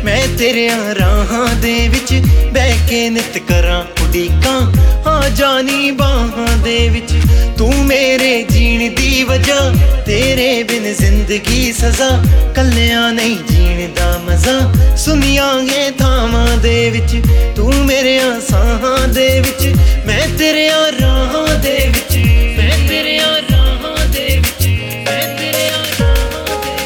मैं तेरियां राहां दे विच बह के नित करां उड़ीकां हाँ जानी बाहां दे विच तू मेरे जीण दी वजह तेरे बिन जिंदगी सजा कल्लियां नहीं जीण दा मजा सुनियां गे थावां दे विच तू मेरियां साहां दे विच मैं तेरियां राहां दे विच मैं तेरियां राहां दे विच मैं तेरियां राहां दे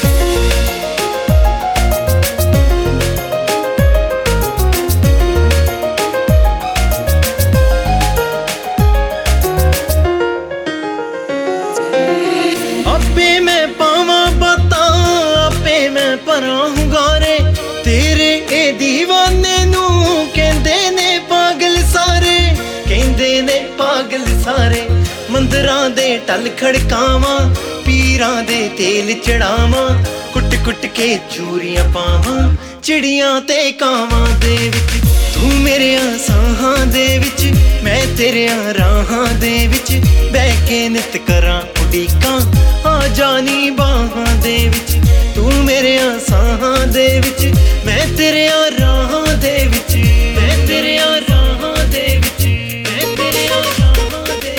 आपे मैं पावां बातां आपे मैं भरां हुंगारे तेरे ए दीवाने नू कहंदे ने पागल सारे कहंदे ने पागल सारे मंदरां दे टल खड़कावां पीरां दे तेल चढ़ावां कुट कुट के चूरियां पावां चिड़ियां ते कावां दे विच तू मेरियां साहां दे विच मैं तेरियां राहां दे विच बह के नित करां उड़ीकां हाँ जानी बाहां दे विच तू मेरियां साहां दे विच मैं तेरियां राहां दे विच मैं तेरियां राहां दे विच मैं तेरियां राहां दे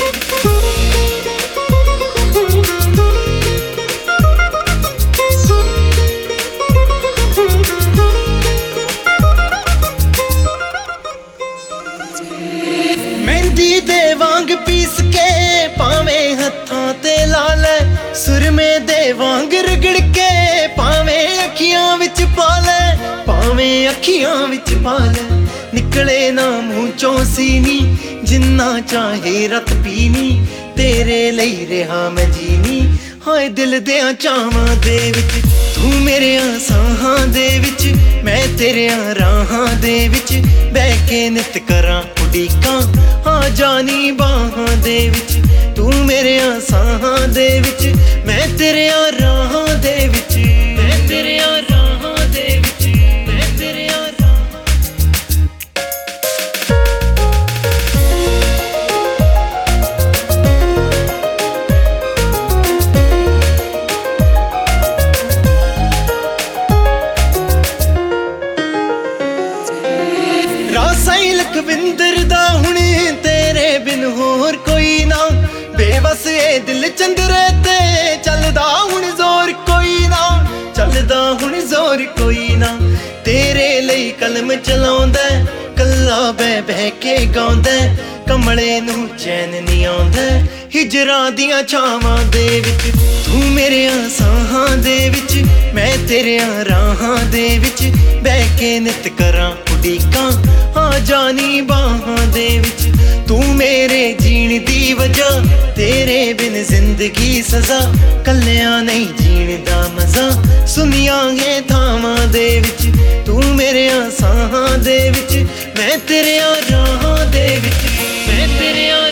मेहंदी दे वांग पीस के पावे हत्थां ते ला लै सुरमे दे वांग रगड़ के पावे अखियां विच पा लै पावे अखियां विच पा लै निकले ना मूंह चों सीनी जिन्ना चाहे रत पीनी तेरे लई रहा मैं जीनी हाय दिल देआं चावां दे विच तू मेरियां साहां दे विच मैं तेरियां राहां दे विच बह के नित करां उड़ीकां हाँ जानी बाहां दे विच तू मेरियां साहां दे विच मैं तेरियां राहां दे विच मैं तेरियां राहां दे विच मैं तेरियां रासाई लखविंदर दा हुण तेरे बिन होर कोई ना बेबस ए दिल चंदरे ते चलदा हुण जोर कोई ना चलदा हुण जोर कोई ना तेरे लई कलम चलाउंदा कल्ला बह बह के गाउंदा कमले नू चैन नहीं आउंदा हिजरां दियां छावां दे विच तू मेरियां साहां दे विच मैं तेरियां राहां दे विच बह के नित करां उड़ीकां हाँ जानी बाहां दे विच तू मेरे जीण दी वजह तेरे बिन जिंदगी सजा कल्लियां नहीं जीण दा मजा सुनियां गे थावां दे विच तू मेरियां साहां दे विच मैं तेरियां राहां दे विच मैं तेरियां